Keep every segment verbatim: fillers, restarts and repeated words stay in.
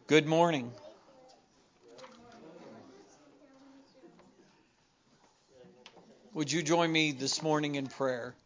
Good morning. Would you join me this morning in prayer?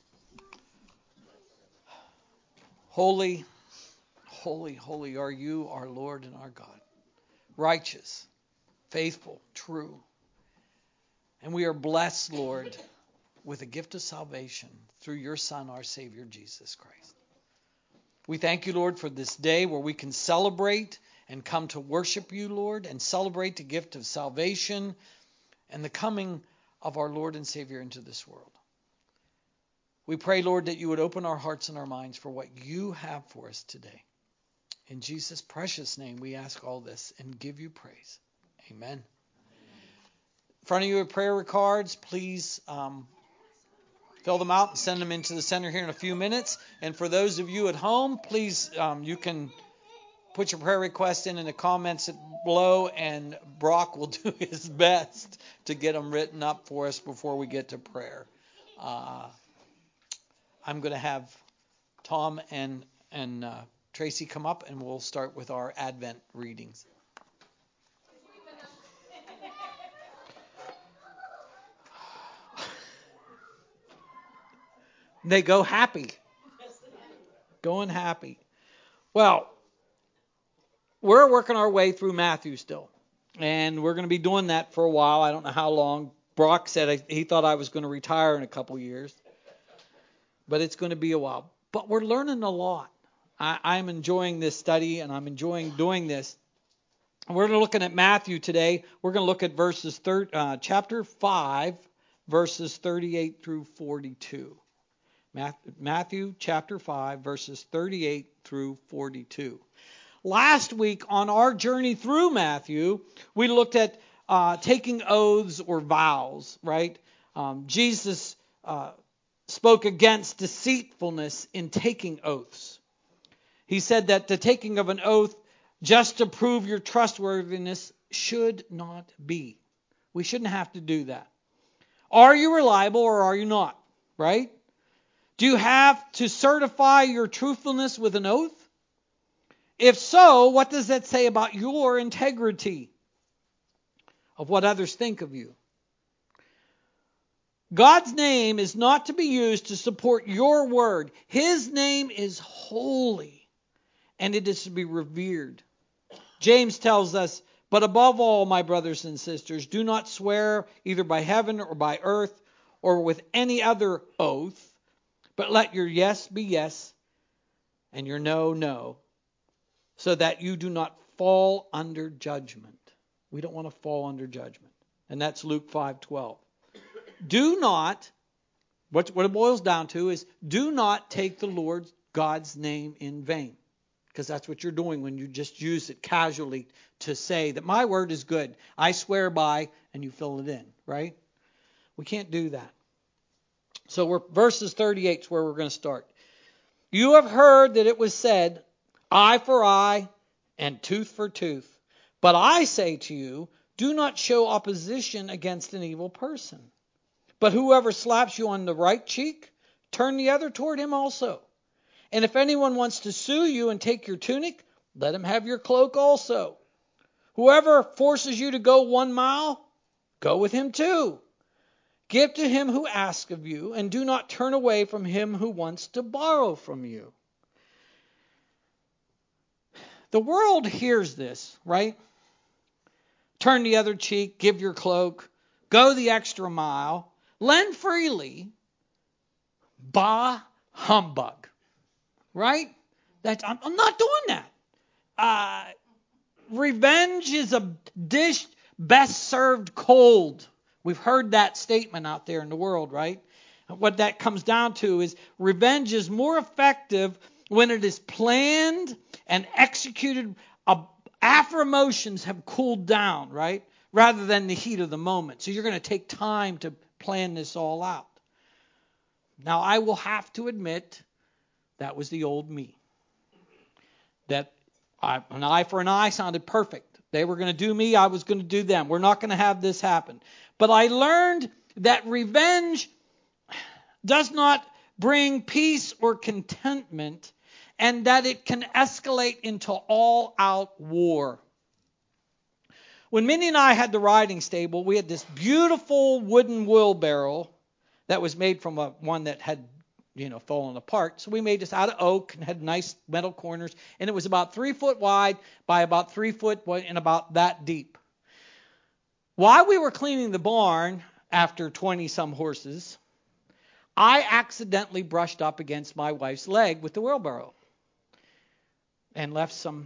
Holy, holy, holy are you, our Lord and our God. Righteous, faithful, true. And we are blessed, Lord, with a gift of salvation through your Son, our Savior, Jesus Christ. We thank you, Lord, for this day where we can celebrate and come to worship you, Lord, and celebrate the gift of salvation and the coming of our Lord and Savior into this world. We pray, Lord, that you would open our hearts and our minds for what you have for us today. In Jesus' precious name, we ask all this and give you praise. Amen. In front of you are prayer cards. Please um, fill them out and send them into the center here in a few minutes. And for those of you at home, please, um, you can put your prayer request in in the comments below, and Brock will do his best to get them written up for us before we get to prayer. Uh, I'm going to have Tom and and uh, Tracy come up, and we'll start with our Advent readings. They go happy. Going happy. Well, we're working our way through Matthew still, and we're going to be doing that for a while. I don't know how long. Brock said I, he thought I was going to retire in a couple years, but it's going to be a while. But we're learning a lot. I, I'm enjoying this study, and I'm enjoying doing this. We're looking at Matthew today. We're going to look at verses thir- uh, chapter five, verses thirty-eight through forty-two. Matthew chapter five, verses thirty-eight through forty-two. Last week on our journey through Matthew, we looked at uh, taking oaths or vows, right? Um, Jesus uh, spoke against deceitfulness in taking oaths. He said that the taking of an oath just to prove your trustworthiness should not be. We shouldn't have to do that. Are you reliable or are you not, right? Do you have to certify your truthfulness with an oath? If so, what does that say about your integrity of what others think of you? God's name is not to be used to support your word. His name is holy, and it is to be revered. James tells us, but above all, my brothers and sisters, do not swear either by heaven or by earth or with any other oath, but let your yes be yes and your no, no, so that you do not fall under judgment. We don't want to fall under judgment. And that's Luke five twelve. Do not, what, what it boils down to is, do not take the Lord God's name in vain. Because that's what you're doing when you just use it casually to say that my word is good. I swear by, and you fill it in, right? We can't do that. So we're verses thirty-eight is where we're going to start. You have heard that it was said, eye for eye and tooth for tooth. But I say to you, do not show opposition against an evil person. But whoever slaps you on the right cheek, turn the other toward him also. And if anyone wants to sue you and take your tunic, let him have your cloak also. Whoever forces you to go one mile, go with him too. Give to him who asks of you, and do not turn away from him who wants to borrow from you. The world hears this, right? Turn the other cheek, give your cloak, go the extra mile, lend freely, bah humbug. Right? That I'm, I'm not doing that. Uh, revenge is a dish best served cold. We've heard that statement out there in the world, right? What that comes down to is revenge is more effective when it is planned and executed uh, after emotions have cooled down, right? Rather than the heat of the moment. So you're going to take time to plan this all out. Now, I will have to admit, that was the old me. That I, an eye for an eye sounded perfect. They were going to do me, I was going to do them. We're not going to have this happen. But I learned that revenge does not bring peace or contentment, and that it can escalate into all-out war. When Minnie and I had the riding stable, we had this beautiful wooden wheelbarrow that was made from a one that had, you know, fallen apart. So we made this out of oak and had nice metal corners, and it was about three foot wide by about three foot and about that deep. While we were cleaning the barn after twenty some horses, I accidentally brushed up against my wife's leg with the wheelbarrow and left some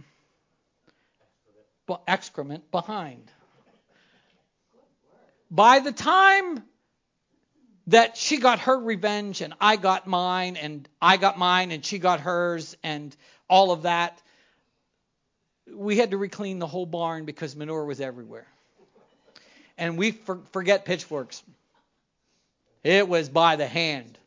excrement behind. By the time that she got her revenge and I got mine and I got mine and she got hers and all of that, we had to reclean the whole barn because manure was everywhere. And we for, forget pitchforks. It was by the hand.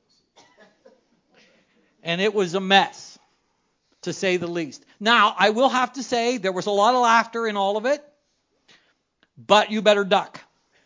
And it was a mess, to say the least. Now, I will have to say there was a lot of laughter in all of it, but you better duck.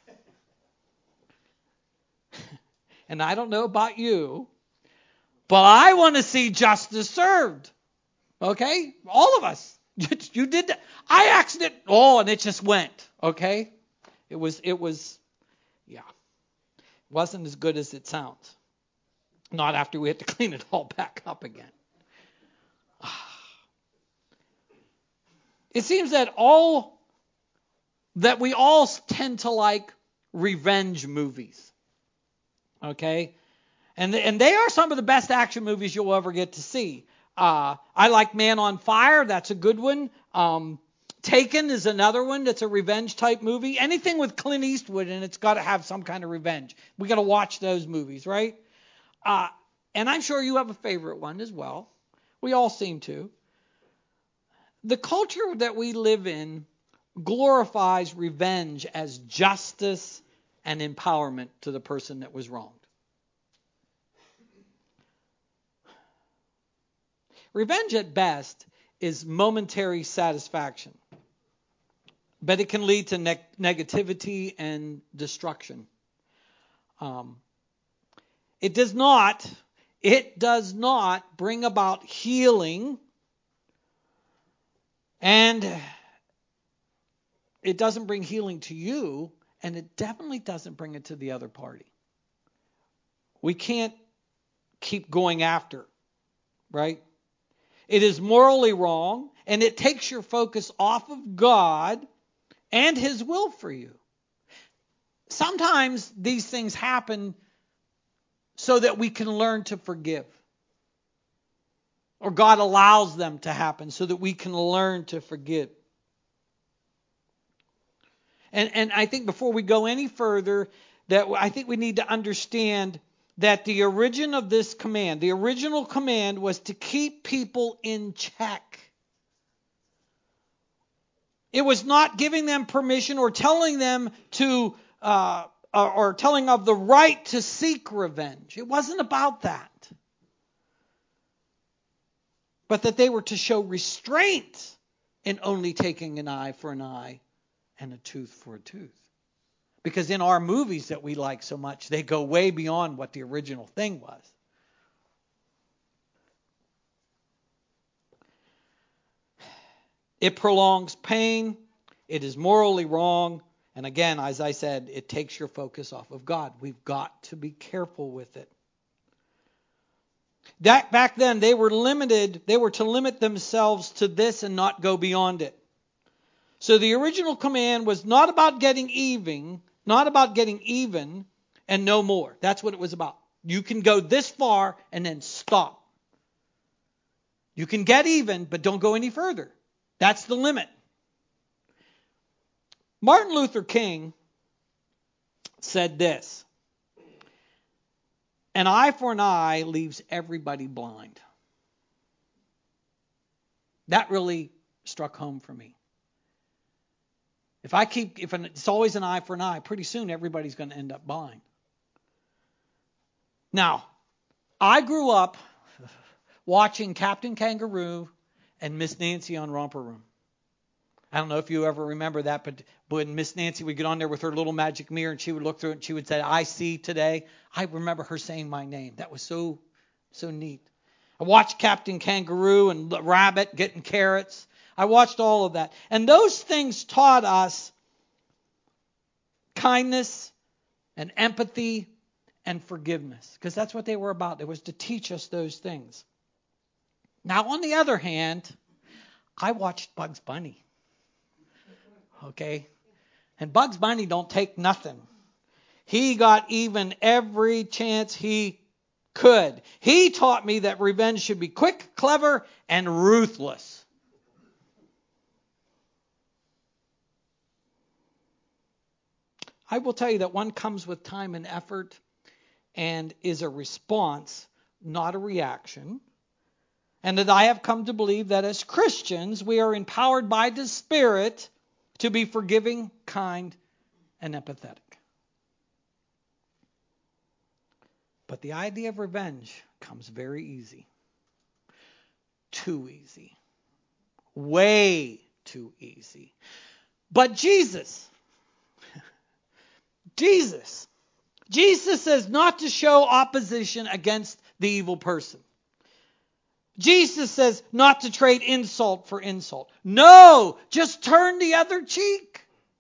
And I don't know about you, but I want to see justice served. Okay? All of us. You did that. I accident. Oh, and it just went. Okay? It was, it was, yeah. It wasn't as good as it sounds. Not after we had to clean it all back up again. It seems that all, that we all tend to like revenge movies. Okay? And, and they are some of the best action movies you'll ever get to see. Uh, I like Man on Fire. That's a good one. Um, Taken is another one that's a revenge type movie. Anything with Clint Eastwood in it's got to have some kind of revenge. We got to watch those movies, right? Uh, and I'm sure you have a favorite one as well. We all seem to. The culture that we live in glorifies revenge as justice and empowerment to the person that was wronged. Revenge at best is momentary satisfaction, but it can lead to ne- negativity and destruction. Um, it does not, it does not bring about healing, and it doesn't bring healing to you, and it definitely doesn't bring it to the other party. We can't keep going after, right? It is morally wrong, and it takes your focus off of God and His will for you. Sometimes these things happen so that we can learn to forgive. Or God allows them to happen so that we can learn to forgive. And, and I think before we go any further, that I think we need to understand that the origin of this command, the original command was to keep people in check. It was not giving them permission or telling them to, uh, or, or telling of the right to seek revenge. It wasn't about that. But that they were to show restraint in only taking an eye for an eye and a tooth for a tooth. Because in our movies that we like so much, they go way beyond what the original thing was. It prolongs pain. It is morally wrong. And again, as I said, it takes your focus off of God. We've got to be careful with it. That back then, they were limited. They were to limit themselves to this and not go beyond it. So the original command was not about getting even, not about getting even and no more. That's what it was about. You can go this far and then stop. You can get even, but don't go any further. That's the limit. Martin Luther King said this: an eye for an eye leaves everybody blind. That really struck home for me. If I keep, if it's always an eye for an eye, pretty soon everybody's going to end up blind. Now, I grew up watching Captain Kangaroo and Miss Nancy on Romper Room. I don't know if you ever remember that, but when Miss Nancy would get on there with her little magic mirror and she would look through it and she would say, "I see today." I remember her saying my name. That was so, so neat. I watched Captain Kangaroo and the Rabbit getting carrots. I watched all of that. And those things taught us kindness and empathy and forgiveness, because that's what they were about. It was to teach us those things. Now, on the other hand, I watched Bugs Bunny. Okay? And Bugs Bunny don't take nothing. He got even every chance he could. He taught me that revenge should be quick, clever, and ruthless. I will tell you that one comes with time and effort and is a response, not a reaction. And that I have come to believe that as Christians, we are empowered by the Spirit to be forgiving, kind, and empathetic. But the idea of revenge comes very easy. Too easy. Way too easy. But Jesus, Jesus, Jesus says not to show opposition against the evil person. Jesus says not to trade insult for insult. No, just turn the other cheek.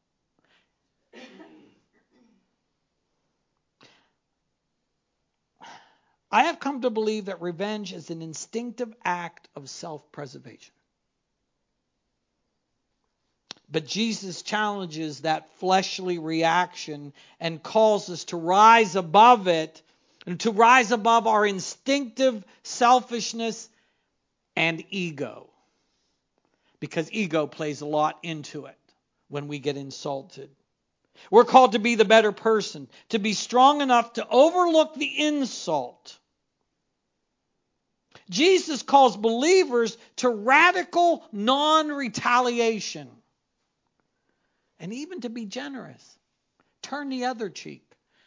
I have come to believe that revenge is an instinctive act of self-preservation. But Jesus challenges that fleshly reaction and calls us to rise above it and to rise above our instinctive selfishness and ego. Because ego plays a lot into it when we get insulted. We're called to be the better person, to be strong enough to overlook the insult. Jesus calls believers to radical non-retaliation. And even to be generous. Turn the other cheek.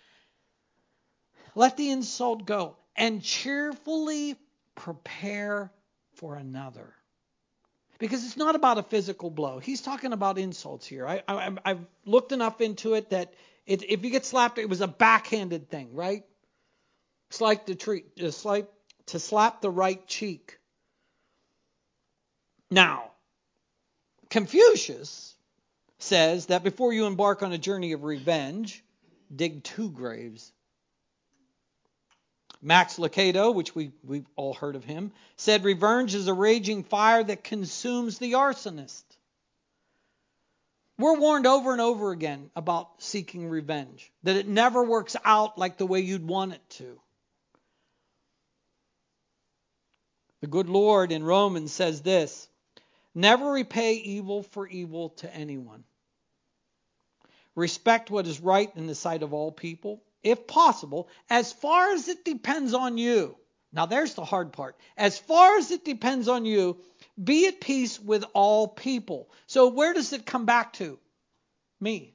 Let the insult go. And cheerfully prepare for another. Because it's not about a physical blow. He's talking about insults here. I, I, I've looked enough into it that it, if you get slapped, it was a backhanded thing, right? It's like the treat, it's like to slap the right cheek. Now, Confucius says that before you embark on a journey of revenge, dig two graves. Max Lucado, which we, we've all heard of him, said revenge is a raging fire that consumes the arsonist. We're warned over and over again about seeking revenge, that it never works out like the way you'd want it to. The good Lord in Romans says this, never repay evil for evil to anyone. Respect what is right in the sight of all people, if possible, as far as it depends on you. Now there's the hard part. As far as it depends on you, be at peace with all people. So where does it come back to? Me.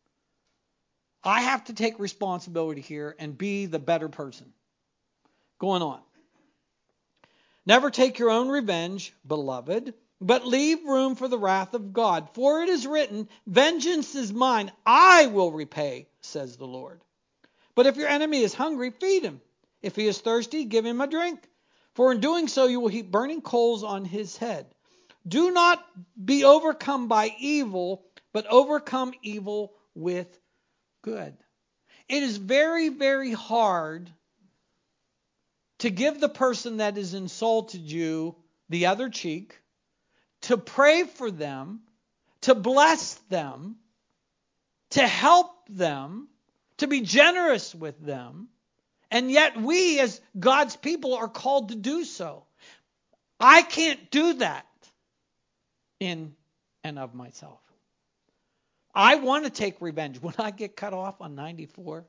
I have to take responsibility here and be the better person. Going on. Never take your own revenge, beloved, but leave room for the wrath of God. For it is written, vengeance is mine, I will repay, says the Lord. But if your enemy is hungry, feed him. If he is thirsty, give him a drink. For in doing so, you will heap burning coals on his head. Do not be overcome by evil, but overcome evil with good. It is very, very hard to give the person that has insulted you the other cheek, to pray for them, to bless them, to help them, to be generous with them. And yet we as God's people are called to do so. I can't do that in and of myself. I want to take revenge. When I get cut off on ninety-four,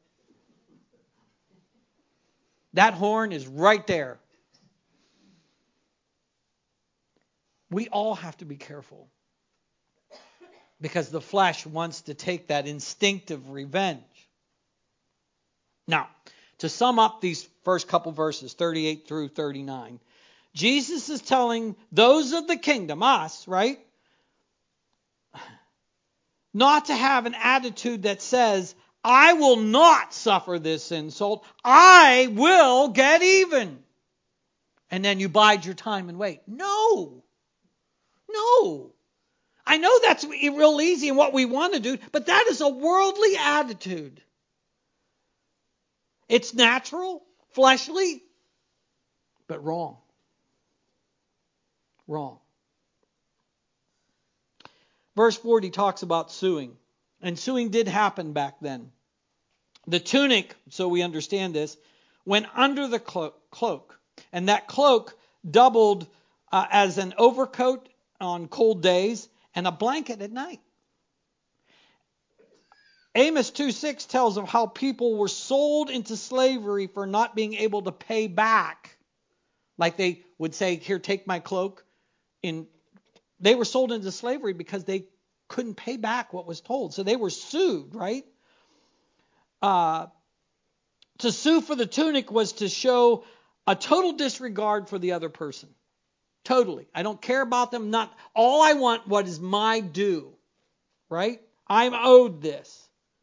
that horn is right there. We all have to be careful. Because the flesh wants to take that instinctive revenge. Now, to sum up these first couple verses, thirty-eight through thirty-nine, Jesus is telling those of the kingdom, us, right, not to have an attitude that says, I will not suffer this insult. I will get even. and then you bide your time and wait. No. No. I know that's real easy and what we want to do, but that is a worldly attitude. It's natural, fleshly, but wrong. Wrong. Verse forty talks about suing. And suing did happen back then. The tunic, so we understand this, went under the cloak. And that cloak doubled uh, as an overcoat on cold days and a blanket at night. Amos two six tells of how people were sold into slavery for not being able to pay back. Like they would say, here, take my cloak. In, they were sold into slavery because they couldn't pay back what was told. So they were sued, right? Uh, to sue for the tunic was to show a total disregard for the other person. Totally. I don't care about them. Not all I want what is my due. Right? I'm owed this.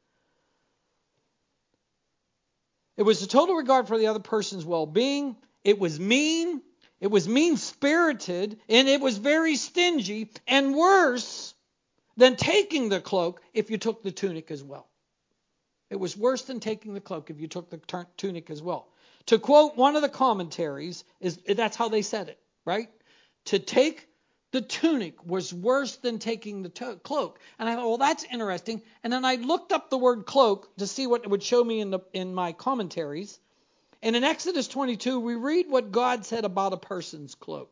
It was a total regard for the other person's well-being. It was mean. It was mean-spirited. And it was very stingy. And worse than taking the cloak if you took the tunic as well. It was worse than taking the cloak if you took the tunic as well. To quote one of the commentaries, is that's how they said it, right? To take the tunic was worse than taking the to- cloak. And I thought, well, that's interesting. And then I looked up the word cloak to see what it would show me in the in my commentaries. And in Exodus twenty-two, we read what God said about a person's cloak.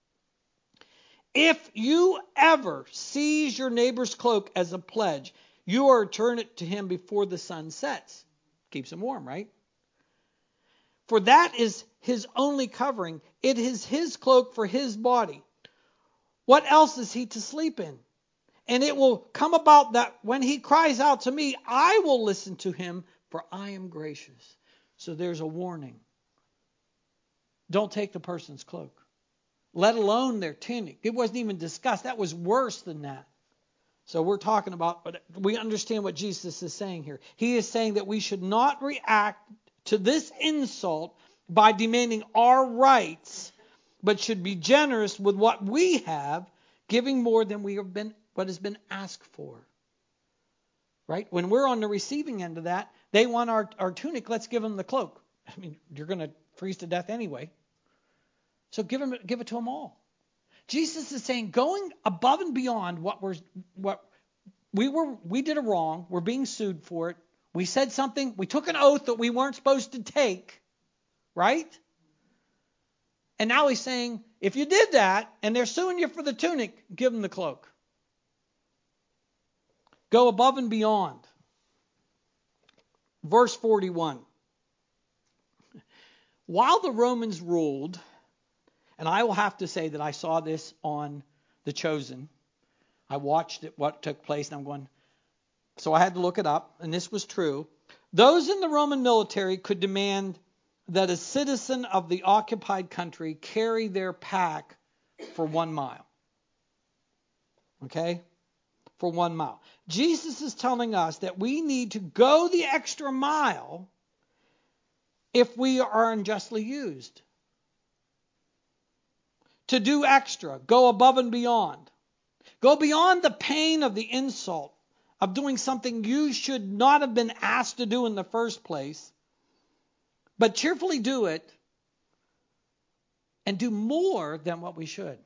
If you ever seize your neighbor's cloak as a pledge, you are to return it to him before the sun sets. Keeps him warm, right? For that is his only covering. It is his cloak for his body. What else is he to sleep in? And it will come about that when he cries out to me, I will listen to him, for I am gracious. So there's a warning. Don't take the person's cloak. Let alone their tunic. It wasn't even discussed. That was worse than that. So we're talking about, but we understand what Jesus is saying here. He is saying that we should not react to this insult by demanding our rights, but should be generous with what we have, giving more than we have been, what has been asked for. Right? When we're on the receiving end of that, they want our, our tunic, let's give them the cloak. I mean, you're going to freeze to death anyway. So give them, give it to them all. Jesus is saying, going above and beyond what we're, what we were, we did a wrong. We're being sued for it. We said something. We took an oath that we weren't supposed to take, right? And now he's saying, if you did that and they're suing you for the tunic, give them the cloak. Go above and beyond. Verse forty-one. While the Romans ruled, and I will have to say that I saw this on The Chosen. I watched it, what took place, and I'm going, so I had to look it up, and this was true. Those in the Roman military could demand that a citizen of the occupied country carry their pack for one mile. Okay? For one mile. Jesus is telling us that we need to go the extra mile if we are unjustly used. To do extra, go above and beyond. Go beyond the pain of the insult of doing something you should not have been asked to do in the first place, but cheerfully do it and do more than what we should.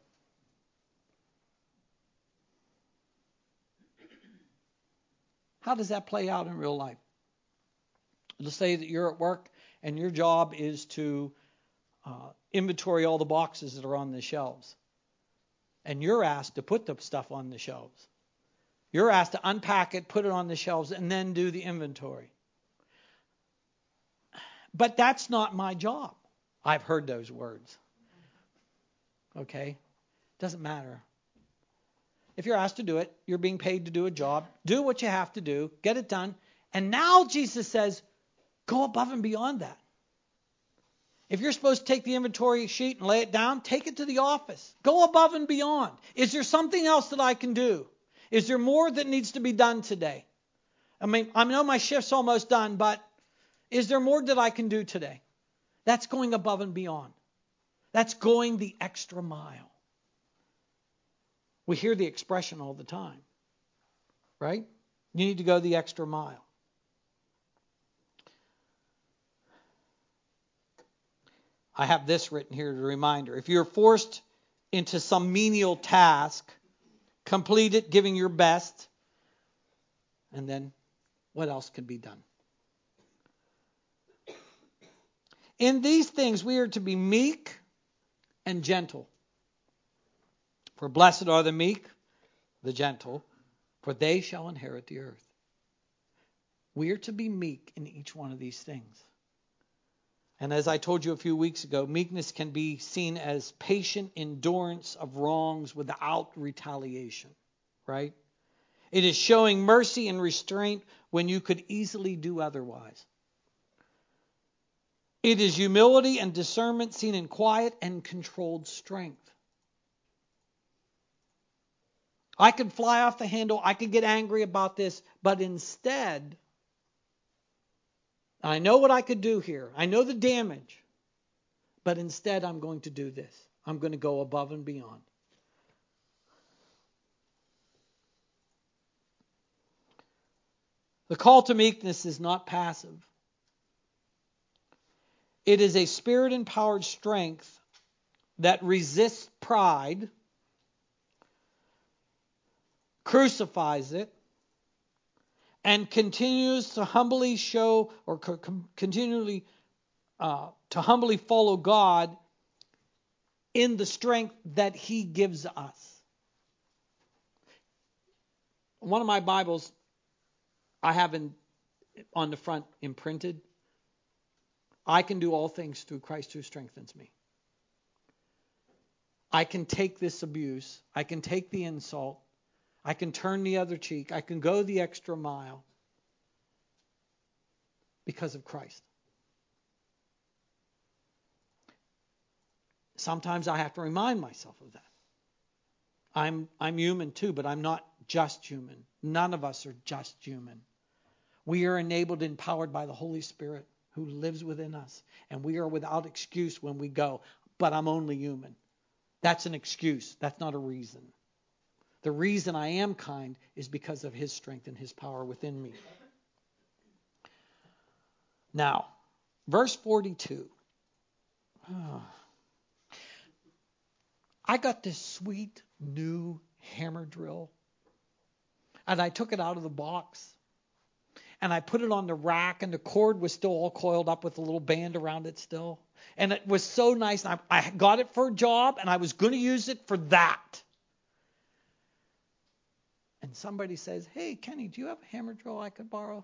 How does that play out in real life? Let's say that you're at work and your job is to uh, inventory all the boxes that are on the shelves. And you're asked to put the stuff on the shelves. You're asked to unpack it, put it on the shelves, and then do the inventory. But that's not my job. I've heard those words. Okay? Doesn't matter. If you're asked to do it, you're being paid to do a job. Do what you have to do. Get it done. And now Jesus says, go above and beyond that. If you're supposed to take the inventory sheet and lay it down, take it to the office. Go above and beyond. Is there something else that I can do? Is there more that needs to be done today? I mean, I know my shift's almost done, but is there more that I can do today? That's going above and beyond. That's going the extra mile. We hear the expression all the time, right? You need to go the extra mile. I have this written here as a reminder. If you're forced into some menial task, complete it, giving your best, and then what else can be done? In these things we are to be meek and gentle. For blessed are the meek, the gentle, for they shall inherit the earth. We are to be meek in each one of these things. And as I told you a few weeks ago, meekness can be seen as patient endurance of wrongs without retaliation, right? It is showing mercy and restraint when you could easily do otherwise. It is humility and discernment seen in quiet and controlled strength. I could fly off the handle. I could get angry about this. But instead, I know what I could do here. I know the damage. But instead, I'm going to do this. I'm going to go above and beyond. The call to meekness is not passive. It is a spirit-empowered strength that resists pride, crucifies it, and continues to humbly show or co- continually uh, to humbly follow God in the strength that He gives us. One of my Bibles I have in, on the front imprinted, I can do all things through Christ who strengthens me. I can take this abuse. I can take the insult. I can turn the other cheek. I can go the extra mile because of Christ. Sometimes I have to remind myself of that. I'm I'm human too, but I'm not just human. None of us are just human. We are enabled and empowered by the Holy Spirit who lives within us. And we are without excuse when we go, but I'm only human. That's an excuse. That's not a reason. The reason I am kind is because of His strength and His power within me. Now, verse forty-two. Oh. I got this sweet new hammer drill. And I took it out of the box. And I put it on the rack, and the cord was still all coiled up with a little band around it still. And it was so nice. And I, I got it for a job, and I was going to use it for that. And somebody says, "Hey, Kenny, do you have a hammer drill I could borrow?"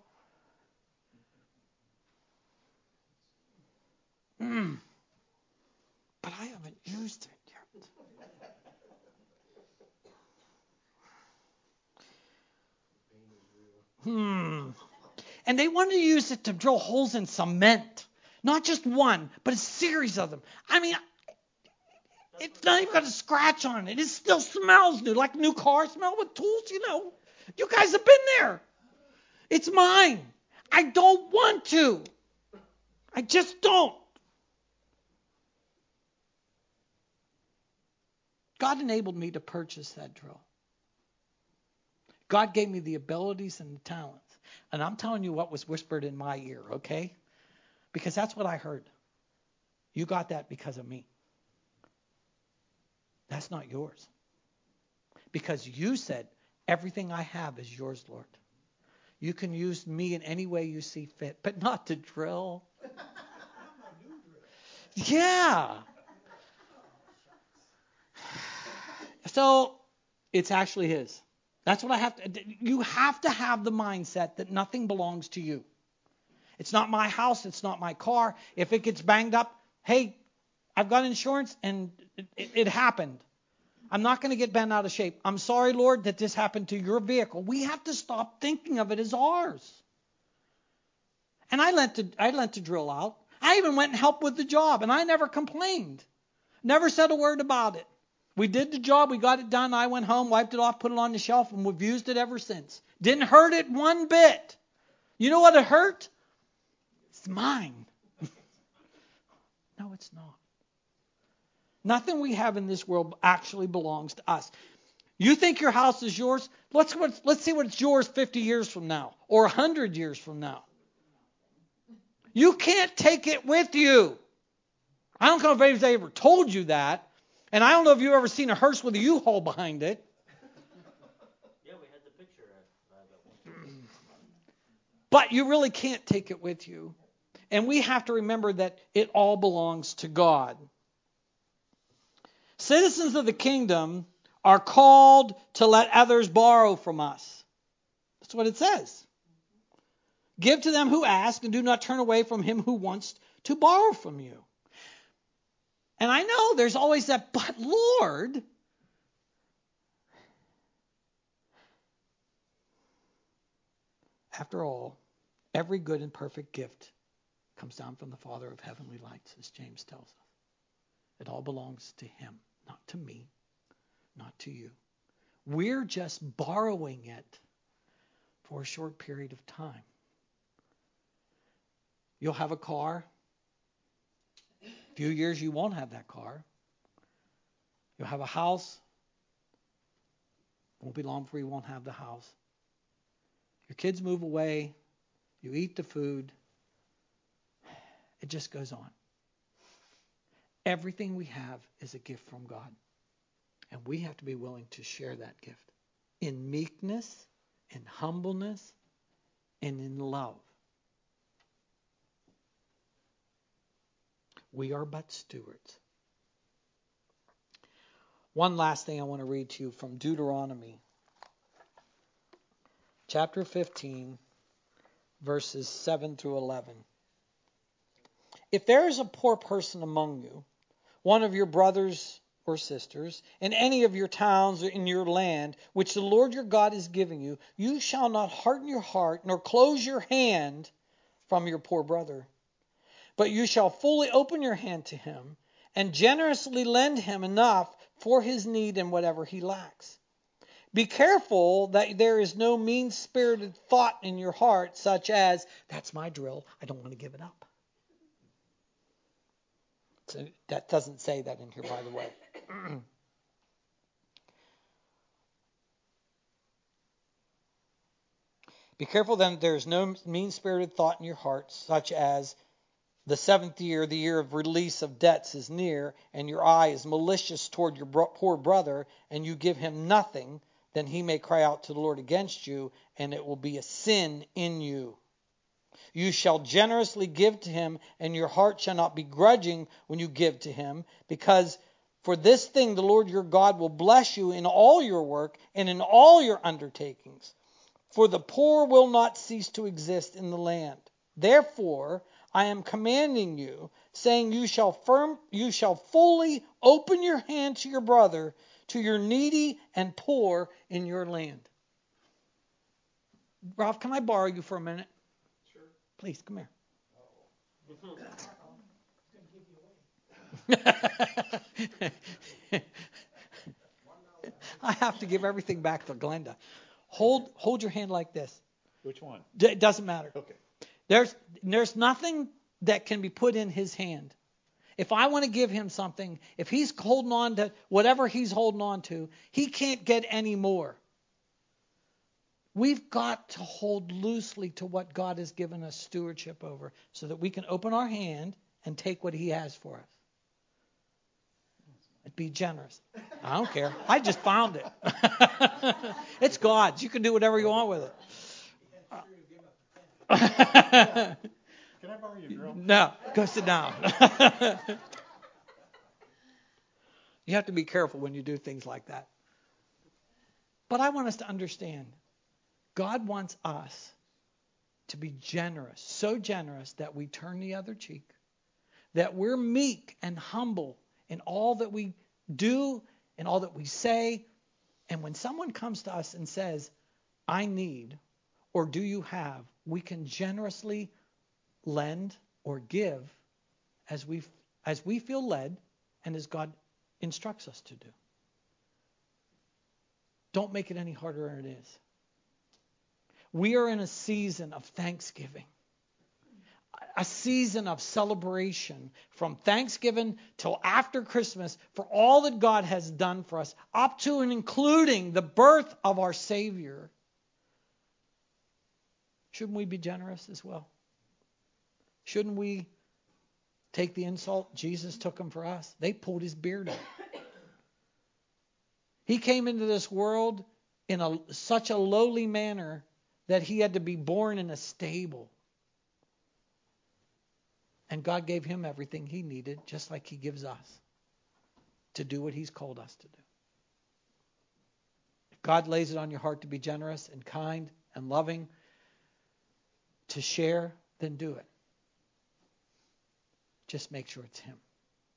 Mm. But I haven't used it yet. Hmm. And they wanted to use it to drill holes in cement. Not just one, but a series of them. I mean, it's not even got a scratch on it. It still smells new, like a new car smell with tools, you know. You guys have been there. It's mine. I don't want to. I just don't. God enabled me to purchase that drill. God gave me the abilities and the talents. And I'm telling you what was whispered in my ear, okay? Because that's what I heard. You got that because of me. That's not yours. Because you said, everything I have is yours, Lord. You can use me in any way you see fit, but not to drill. Yeah. So it's actually His. That's what I have to. You have to have the mindset that nothing belongs to you. It's not my house. It's not my car. If it gets banged up, hey, I've got insurance and it, it, it happened. I'm not going to get bent out of shape. I'm sorry, Lord, that this happened to your vehicle. We have to stop thinking of it as ours. And I lent to, I lent to drill out. I even went and helped with the job, and I never complained. Never said a word about it. We did the job. We got it done. I went home, wiped it off, put it on the shelf, and we've used it ever since. Didn't hurt it one bit. You know what it hurt? It's mine. No, it's not. Nothing we have in this world actually belongs to us. You think your house is yours? Let's let's see what's yours fifty years from now or one hundred years from now. You can't take it with you. I don't know if anybody's ever told you that. And I don't know if you've ever seen a hearse with a U-Haul behind it. Yeah, we had the picture of uh, that one. But you really can't take it with you. And we have to remember that it all belongs to God. Citizens of the kingdom are called to let others borrow from us. That's what it says. Give to them who ask, and do not turn away from him who wants to borrow from you. And I know there's always that, but Lord, after all, every good and perfect gift comes down from the Father of heavenly lights, as James tells us. It all belongs to him, not to me, not to you. We're just borrowing it for a short period of time. You'll have a car. A few years you won't have that car. You'll have a house. Won't be long before you won't have the house. Your kids move away. You eat the food. It just goes on. Everything we have is a gift from God. And we have to be willing to share that gift in meekness, in humbleness, and in love. We are but stewards. One last thing I want to read to you from Deuteronomy, chapter fifteen, verses seven through eleven. If there is a poor person among you, one of your brothers or sisters, in any of your towns or in your land, which the Lord your God is giving you, you shall not harden your heart, nor close your hand from your poor brother. But you shall fully open your hand to him, and generously lend him enough for his need and whatever he lacks. Be careful that there is no mean-spirited thought in your heart, such as, that's my drill, I don't want to give it up. So that doesn't say that in here, by the way. Be careful then that there is no mean-spirited thought in your heart, such as, the seventh year, the year of release of debts, is near, and your eye is malicious toward your bro- poor brother, and you give him nothing, then he may cry out to the Lord against you, and it will be a sin in you. You shall generously give to him, and your heart shall not be grudging when you give to him, because for this thing the Lord your God will bless you in all your work and in all your undertakings. For the poor will not cease to exist in the land. Therefore, I am commanding you, saying you shall firm, you shall fully open your hand to your brother, to your needy and poor in your land. Ralph, can I borrow you for a minute? Sure. Please, come here. I have to give everything back to Glenda. Hold hold your hand like this. Which one? It doesn't matter. Okay. There's there's nothing that can be put in his hand. If I want to give him something, if he's holding on to whatever he's holding on to, he can't get any more. We've got to hold loosely to what God has given us stewardship over so that we can open our hand and take what he has for us. And be generous. I don't care. I just found it. It's God's. You can do whatever you want with it. Can I borrow your drill? No, go sit down. You have to be careful when you do things like that. But I want us to understand, God wants us to be generous, so generous that we turn the other cheek, that we're meek and humble in all that we do and all that we say. And when someone comes to us and says, I need, or do you have, we can generously lend or give as we as we feel led and as God instructs us to do. Don't make it any harder than it is. We are in a season of Thanksgiving. a season of celebration from Thanksgiving till after Christmas for all that God has done for us, up to and including the birth of our Savior. Shouldn't we be generous as well? Shouldn't we take the insult? Jesus took them for us. They pulled his beard out. He came into this world in a, such a lowly manner that he had to be born in a stable. And God gave him everything he needed, just like he gives us, to do what he's called us to do. If God lays it on your heart to be generous and kind and loving, to share, then do it. Just make sure it's him.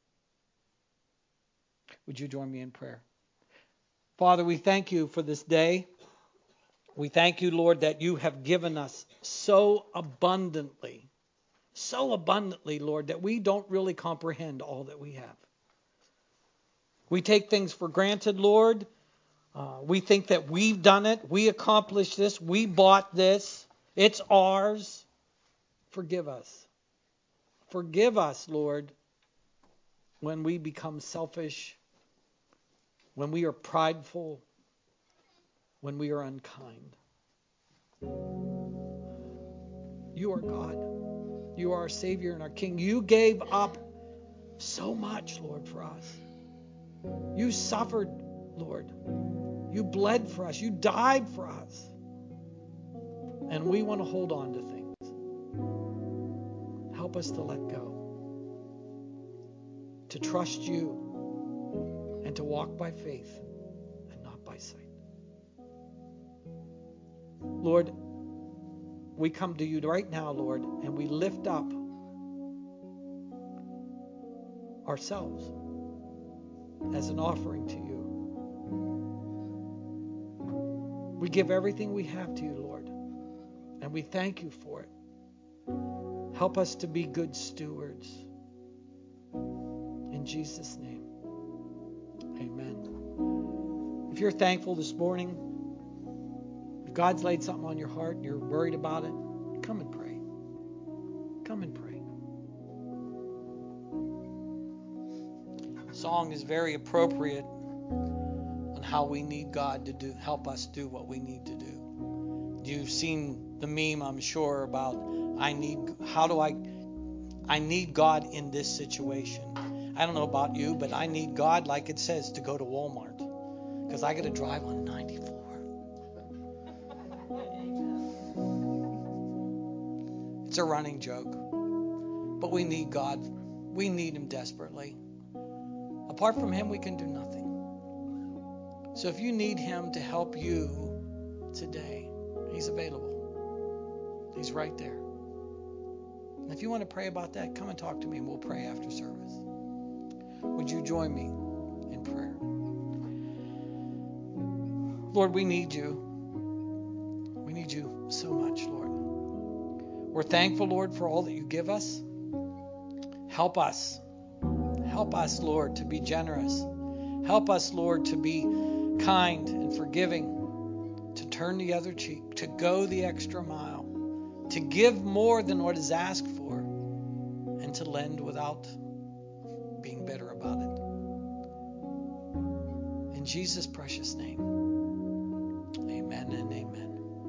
Would you join me in prayer? Father, we thank you for this day. We thank you, Lord, that you have given us so abundantly, so abundantly, Lord, that we don't really comprehend all that we have. We take things for granted, Lord. Uh, we think that we've done it. We accomplished this. We bought this. It's ours. Forgive us. Forgive us, Lord, when we become selfish, when we are prideful, when we are unkind. You are God. You are our Savior and our King. You gave up so much, Lord, for us. You suffered, Lord. You bled for us. You died for us. And we want to hold on to things. Help us to let go. To trust you. And to walk by faith and not by sight. Lord, we come to you right now, Lord, and we lift up ourselves as an offering to you. We give everything we have to you, Lord, and we thank you for it. Help us to be good stewards. In Jesus' name, amen. If you're thankful this morning, if God's laid something on your heart and you're worried about it, come and pray. Come and pray. The song is very appropriate on how we need God to do help us do what we need to do. You've seen the meme, I'm sure, about I need how do I I need God in this situation. I don't know about you, but I need God, like it says, to go to Walmart because I got to drive on ninety-four. It's a running joke. But we need God. We need him desperately. Apart from him, we can do nothing. So if you need him to help you today, he's available. He's right there. And if you want to pray about that, come and talk to me and we'll pray after service. Would you join me in prayer? Lord, we need you. We need you so much, Lord. We're thankful, Lord, for all that you give us. Help us. Help us, Lord, to be generous. Help us, Lord, to be kind and forgiving, to turn the other cheek, to go the extra mile, to give more than what is asked for, and to lend without being bitter about it. In Jesus' precious name, amen and amen.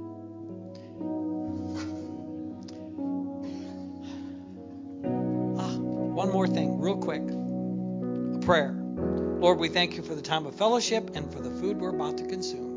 One more thing, real quick. A prayer. Lord, we thank you for the time of fellowship and for the food we're about to consume.